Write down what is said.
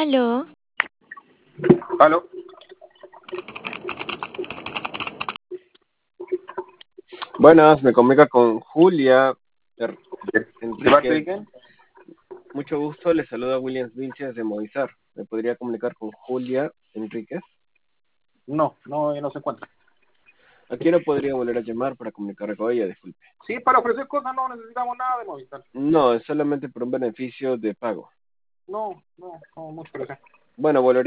Aló, ¿Aló? Buenas, me comunica con Julia ¿De parte de Enríquez. quién? Mucho gusto, le saluda Williams Vilches de Movistar. ¿Me podría comunicar con Julia Enríquez? No se encuentra. ¿A quién no podría volver a llamar para comunicarme con ella? Disculpe. Sí, para ofrecer cosas no necesitamos nada de Movistar. No, es solamente por un beneficio de pago. No, muchas gracias. Bueno, volvería